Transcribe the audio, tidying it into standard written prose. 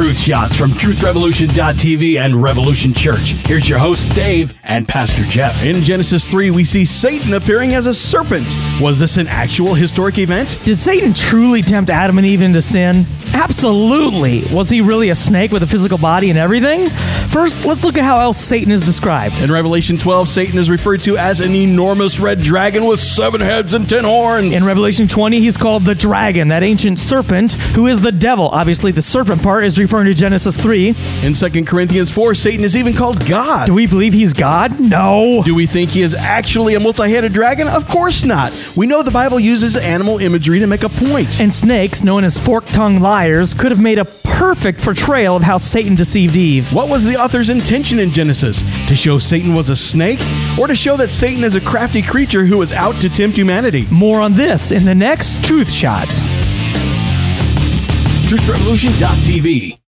Truth Shots from TruthRevolution.tv and Revolution Church. Here's your host, Dave, and Pastor Jeff. In Genesis 3, we see Satan appearing as a serpent. Was this an actual historic event? Did Satan truly tempt Adam and Eve into sin? Absolutely. Was he really a snake with a physical body and everything? First, let's look at how else Satan is described. In Revelation 12, Satan is referred to as an enormous red dragon with 7 heads and 10 horns. In Revelation 20, he's called the dragon, that ancient serpent, who is the devil. Obviously, the serpent part is referring to Genesis 3. In 2 Corinthians 4, Satan is even called God. Do we believe he's God? No. Do we think he is actually a multi-headed dragon? Of course not. We know the Bible uses animal imagery to make a point. And snakes, known as fork-tongued liars, could have made a perfect portrayal of how Satan deceived Eve. What was the author's intention in Genesis? To show Satan was a snake? Or to show that Satan is a crafty creature who is out to tempt humanity? More on this in the next Truth Shot. TruthRevolution.tv